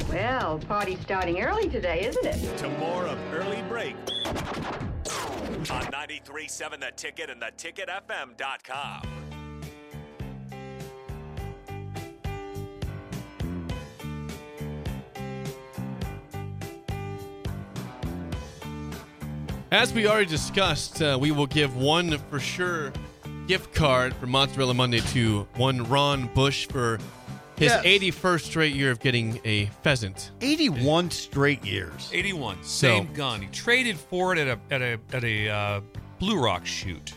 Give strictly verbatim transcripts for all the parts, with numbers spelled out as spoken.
Well, party's starting early today, isn't it? To more of Early Break on ninety-three point seven The Ticket and the ticket f m dot com. As we already discussed, uh, we will give one for sure gift card for Mozzarella Monday to one Ron Bush for his Yes. eighty-first straight year of getting a pheasant. eighty-one straight years. eighty-one, So- same gun. He traded for it at a at a at a uh, Blue Rock shoot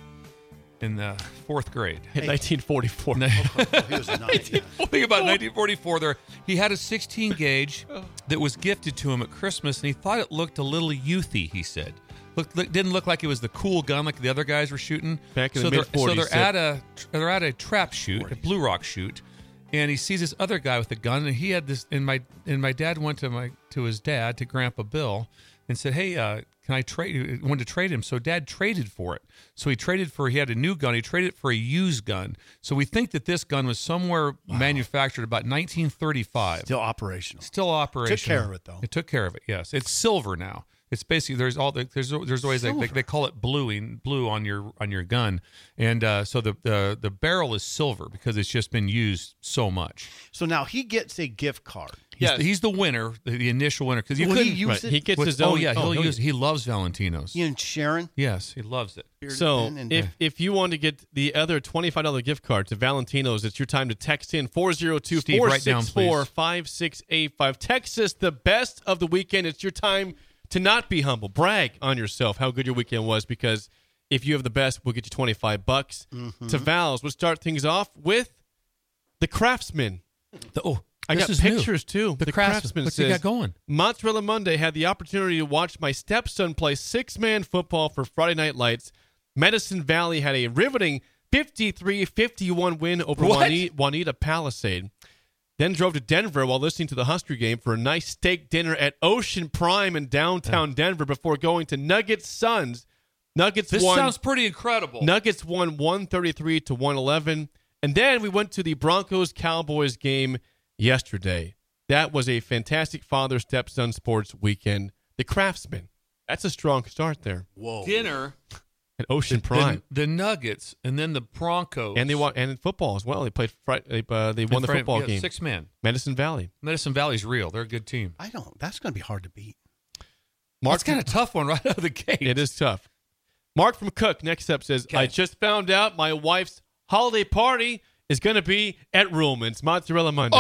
in the fourth grade. In nineteen forty-four. Oh, he was nine. Yeah. Think about nineteen forty-four. There, he had a sixteen gauge that was gifted to him at Christmas, and he thought it looked a little youthy. He said, "Look, look didn't look like it was the cool gun like the other guys were shooting." Back in so the they're- mid-forties, So they're yeah. at a they're at a trap shoot, a Blue Rock shoot, and he sees this other guy with a gun, and he had this. And my and my dad went to my to his dad, to Grandpa Bill, and said, "Hey, uh, can I trade?" Wanted to trade him, so Dad traded for it. So he traded for. He had a new gun. He traded for a used gun. So we think that this gun was somewhere manufactured about nineteen thirty-five. Still operational. Still operational. Took care of it, though. It took care of it. Yes, it's silver now. It's basically there's all the, there's there's always like, they, they call it bluing blue on your on your gun, and uh, so the, the the barrel is silver because it's just been used so much. So now he gets a gift card. He's, Yes. the, he's the winner, the, the initial winner, because you Will he couldn't use Right. it? He gets with- his oh own. yeah, he'll he'll use. He loves Valentinos. He and Sharon. Yes, he loves it. So And- if, if you want to get the other twenty-five dollars gift card to Valentino's, it's your time to text in four oh two, Steve, four write down, six four, please. five six eight five. Text us the best of the weekend. It's your time to not be humble. Brag on yourself how good your weekend was, because if you have the best, we'll get you twenty-five bucks. Mm-hmm. To Val's, we'll start things off with the Craftsman. The- oh, I this got is new. pictures too. The, Craftsman. What's he says, got going? Mozzarella Monday had the opportunity to watch my stepson play six-man football for Friday Night Lights. Medicine Valley had a riveting fifty-three fifty-one win over What? Juanita, Juanita Palisade. Then drove to Denver while listening to the Husker game for a nice steak dinner at Ocean Prime in downtown Denver before going to Nuggets Suns. Nuggets This won. sounds pretty incredible. Nuggets won one thirty-three to one eleven. And then we went to the Broncos-Cowboys game yesterday. That was a fantastic father-stepson sports weekend. The Craftsman. That's a strong start there Whoa. Dinner, at Ocean the, Prime. the Nuggets, and then the Broncos, And they won, and in football as well. They played. Fri- They, uh, they won And the Friday- football yeah, game. Six man. Medicine Valley. Medicine Valley's real. They're a good team. I don't. That's going to be hard to beat. Well, it's kind of tough one right out of the gate. It is tough. Mark from Cook next up says, Okay. I just found out my wife's holiday party is going to be at Ruhlman's Mozzarella Monday.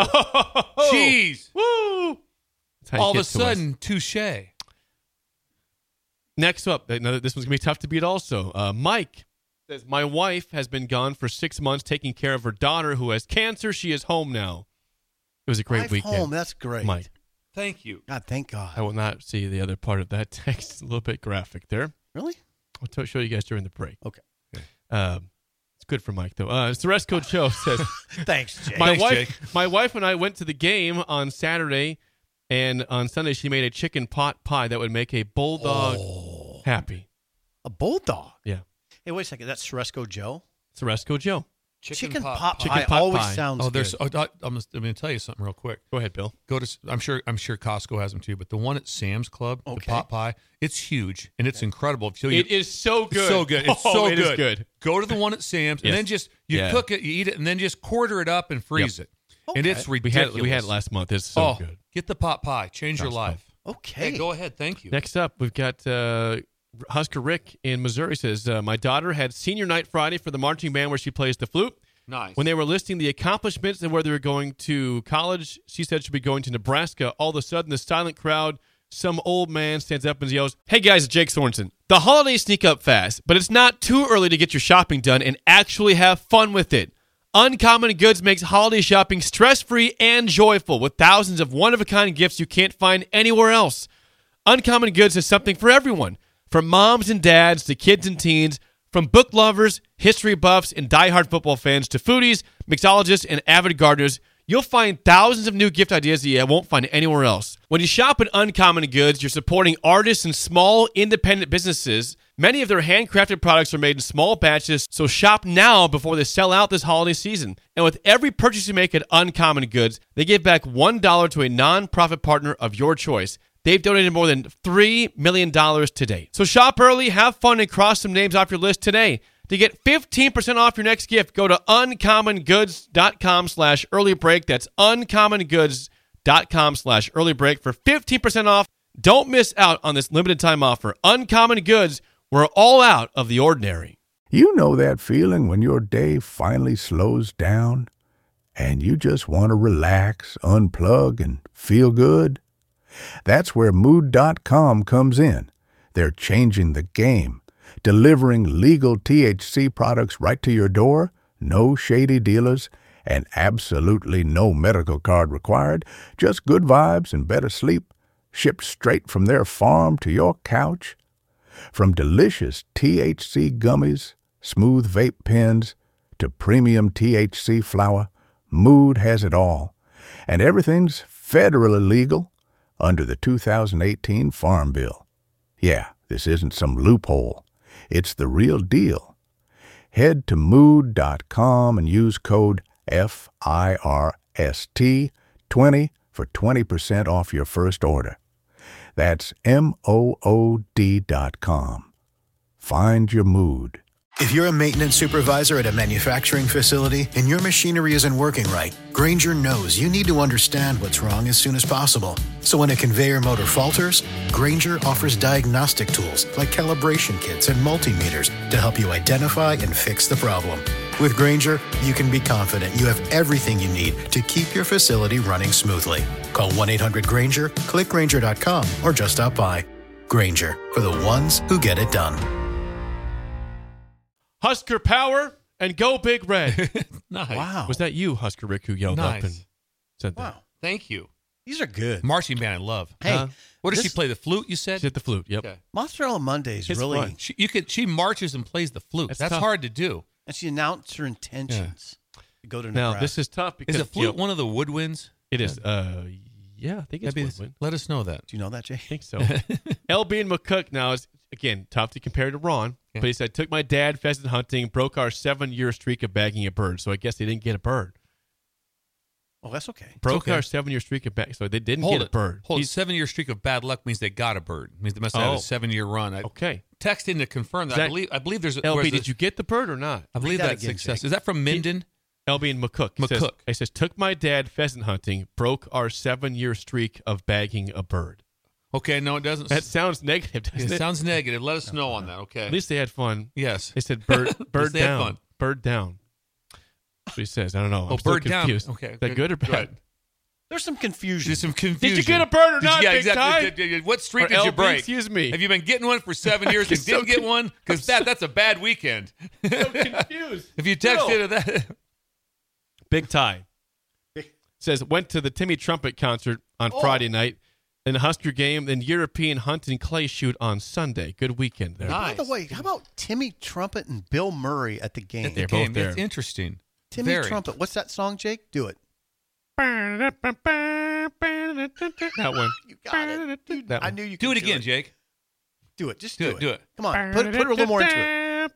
Oh, jeez. Woo! That's how you All of get a to us. sudden, touche. Next up, another, this one's going to be tough to beat also. Uh, Mike says, my wife has been gone for six months taking care of her daughter who has cancer. She is home now. It was a great Life weekend. home. That's great. Mike. Thank you. God, thank God. I will not see the other part of that text. It's a little bit graphic there. Really? I'll t- show you guys during the break. Okay. Um, it's good for Mike, though. Uh, it's the Rest Code Show says, Thanks, Jay. my Thanks, wife, my wife and I went to the game on Saturday, and on Sunday she made a chicken pot pie that would make a bulldog Oh. happy. A bulldog. Yeah. Hey, wait a second. That's Ceresco Joe. It's the Rest Code Show. Chicken, pot pot, Chicken pie pot always pie. sounds Oh, there's. good. Oh, I- I'm, I'm going to tell you something real quick. Go ahead, Bill. Go to. I'm sure. I'm sure Costco has them too. But the one at Sam's Club, the Okay. pot pie, it's huge and it's incredible. So you, It is so good. It's so good. It's Oh, so it good. is good. Go to the one at Sam's Yes. and then just you Yeah. cook it, you eat it, and then just quarter it up and freeze it. And Okay. it's We ridiculous. had we had it last month. It's so oh, good. get the pot pie. Change your Costco. life. Okay. Hey, go ahead. Thank you. Next up, we've got uh, Husker Rick in Missouri says, uh, my daughter had senior night Friday for the marching band where she plays the flute. Nice. When they were listing the accomplishments and where they were going to college, she said she'd be going to Nebraska. All of a sudden, the silent crowd, some old man stands up and yells, hey guys, it's Jake Sorensen. The holidays sneak up fast, but it's not too early to get your shopping done and actually have fun with it. Uncommon Goods makes holiday shopping stress-free and joyful with thousands of one-of-a-kind gifts you can't find anywhere else. Uncommon Goods has something for everyone, from moms and dads to kids and teens, from book lovers, history buffs, and diehard football fans to foodies, mixologists, and avid gardeners. You'll find thousands of new gift ideas that you won't find anywhere else. When you shop at Uncommon Goods, you're supporting artists and small independent businesses Many of their handcrafted products are made in small batches, so shop now before they sell out this holiday season. And with every purchase you make at Uncommon Goods, they give back one dollar to a non-profit partner of your choice. They've donated more than three million dollars to date. So shop early, have fun, and cross some names off your list today. To get fifteen percent off your next gift, go to uncommongoods.com slash early break. That's uncommongoods.com slash early break for fifteen percent off. Don't miss out on this limited time offer. Uncommon Goods, we're all out of the ordinary. You know that feeling when your day finally slows down and you just want to relax, unplug, and feel good? That's where Mood dot com comes in. They're changing the game, delivering legal T H C products right to your door, no shady dealers, and absolutely no medical card required, just good vibes and better sleep, shipped straight from their farm to your couch. From delicious T H C gummies, smooth vape pens, to premium T H C flower, Mood has it all. And everything's federally legal under the two thousand eighteen Farm Bill. Yeah, this isn't some loophole. It's the real deal. Head to Mood dot com and use code F I R S T twenty for twenty percent off your first order. That's M O O D dot com. Find your mood. If you're a maintenance supervisor at a manufacturing facility and your machinery isn't working right, Grainger knows you need to understand what's wrong as soon as possible. So when a conveyor motor falters, Grainger offers diagnostic tools like calibration kits and multimeters to help you identify and fix the problem. With Grainger, you can be confident you have everything you need to keep your facility running smoothly. Call one eight hundred Grainger, click Grainger dot com, or just stop by. Grainger, for the ones who get it done. Husker power and go Big Red. Nice. Wow. Was that you, Husker Rick, who yelled Nice. up and said that? Wow. Thank you. These are good. Marching band, I love. Hey, Huh? What does this- she play? The flute, you said? She hit the flute, yep. Okay. Mozzarella Mondays It's really, fun. She, you could, she marches and plays the flute. That's That's, tough. hard to do. and she announced her intentions to go to Now, Nebraska. this is tough because Is a flute you know, one of the woodwinds? it is. Uh, yeah, I think it's That'd be- Woodwind. Let us know that. Do you know that, Jay? I think so. L B and McCook now is, again, tough to compare to Ron. Yeah. But he said, took my dad pheasant hunting, broke our seven-year streak of bagging a bird. So I guess they didn't get a bird. Oh, that's okay. Broke okay. our seven-year streak of bagging. So they didn't Hold get it. a bird. Hold it. He's- Seven-year streak of bad luck means they got a bird. Means they must have had Oh. a seven-year run. I Okay. texted to confirm that. Is that- I believe. I believe there's. a- L B, where's did the- you get the bird or not? I believe that that's again, success. Jake. Is that from Minden? L B and McCook. He says- McCook. He says, took my dad pheasant hunting, broke our seven-year streak of bagging a bird. Okay, no, it doesn't. That sounds negative, doesn't it it? sounds negative. Let us know on that. Okay. At least they had fun. yes. They said bird, bird they had down. fun. Bird down. That's what he says. I don't know. I'm Oh, still bird down. confused. Okay, Is that good. good or Go bad? ahead. There's some confusion. There's some confusion. Did you get a bird or Did you- not, yeah, Big exactly. Ty? Did- did- What streak Or did you L B, break? excuse me. Have you been getting one for seven years and so didn't get con- one? Because that that's a bad weekend. so confused. If you text Still. into that, Big Ty says, went to the Timmy Trumpet concert on Oh. Friday night, then the Husker game, then European hunt and clay shoot on Sunday. Good weekend there. Nice. By the way, how about Timmy Trumpet and Bill Murray at the game? at the They're both game, there. it's interesting. Timmy Very. Trumpet. What's that song, Jake? Do it. That one. You got it. Dude, That I one. knew you could Do it again, Jake. Do it. Just Do do, it, do it. Come on. Put, put a little more into it.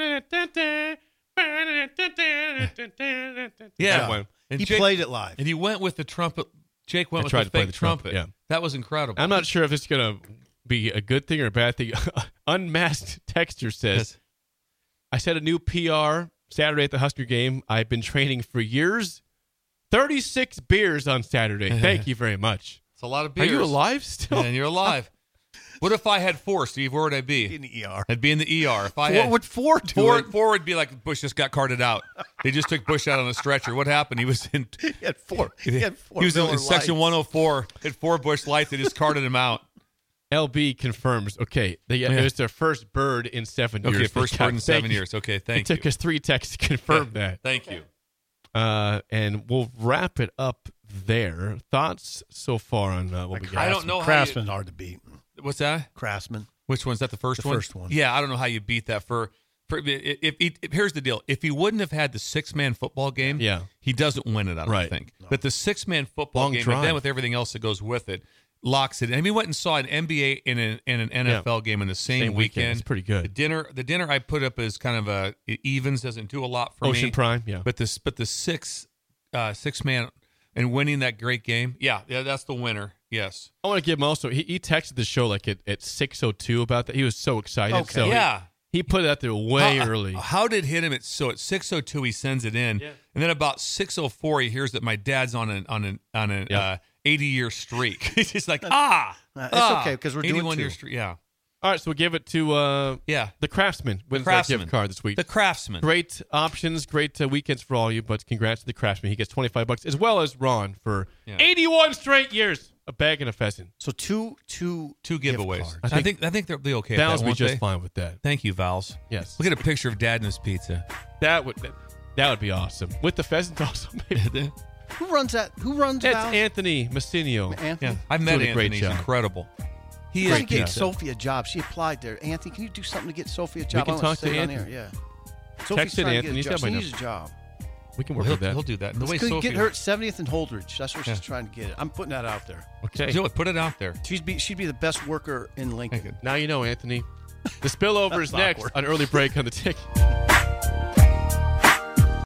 Yeah. That one. And He Jake- played it live. And he went with the trumpet. Jake went I with tried the to play fake the trumpet, trumpet. yeah. That was incredible. I'm not sure if it's going to be a good thing or a bad thing. Unmasked Texter says, Yes. I set a new P R Saturday at the Husker game. I've been training for years. thirty-six beers on Saturday. Thank you very much. It's a lot of Are beers. you alive still? And you're alive. What if I had four, Steve? Where would I in be? the E R. I'd be in the E R. If I Four, had what four do? four, it? four would be like Bush just got carted out. They just took Bush out on a stretcher. What happened? He was in. He had four. He had four. He was in, Miller in section Lights. one oh four. Had four Bush lights. They just carted him out. L B confirms. Okay, they, Yeah. it was their first bird in seven years. Okay, first They got- bird in seven thank you. years. Okay, It thank took you. us three texts to confirm that. Thank you. Uh, and we'll wrap it up there. Thoughts so far on uh, what we got? I don't know how you- Craftsman's hard to beat. What's that? Craftsman. Which one's that? The first The one. first one. Yeah, I don't know how you beat that. For, for if, if, if here's the deal: if he wouldn't have had the six man football game, Yeah. he doesn't win it. I don't Right. think. But the six man football Long game, drive. and then with everything else that goes with it, locks it. And we went and saw an N B A and an, and an N F L Yeah. game in the same, Same weekend. weekend. It's pretty good. The dinner, the dinner I put up as kind of a it evens, doesn't do a lot for Ocean me. Prime, yeah. But this, but the six, uh, six man and winning that great game, yeah, yeah, that's the winner. Yes. I want to give him also. He, he texted the show like at, at six oh two about that. He was so excited. Okay. So he- Yeah. He, put it out there way how, early. How did it hit him? At, so at six oh two, he sends it in, Yeah. and then about six oh four, he hears that my dad's on an on an on an Yeah. uh, eighty year streak. He's just like, ah, Uh, it's ah, okay, 'cause we're doing eighty-one year two. streak. Yeah, All right, so we'll give it to uh, yeah. the Craftsman. Wins that Craftsman. gift card this week. The Craftsman. Great options, great uh, weekends for all you, but congrats to the Craftsman. He gets twenty-five bucks, as well as Ron for Yeah. eighty-one straight years. A bag and a pheasant. So two, two, Two gift giveaways. cards. I think I think they'll be okay. Val's at that, be won't just they? fine with that. Thank you, Val's. Yes. Look at a picture of Dad and his pizza. That would that would be awesome. With the pheasant also, maybe. Who runs that? Who runs That's Val's? Anthony Massinio. Anthony. Yeah, I met Doing a great Anthony. He's job. incredible. He You got is. to get job. Sophie a job. She applied there. Anthony, can you do something to get Sophie a job? can I wanna talk to say it on Anthony. air, Yeah. Text Sophie's it, trying to Anthony. get He's a got job. my She number. needs a job. We can Well, work he'll, with that. he'll do that. And the way Could Sophie, get her at seventieth and Holdridge. That's where she's Yeah. trying to get it. I'm putting that out there. Okay. do it. Put it out there. She'd be she'd be the best worker in Lincoln. Thank you. Now you know, Anthony. The spillover is That's next awkward. on Early Break on the Ticket.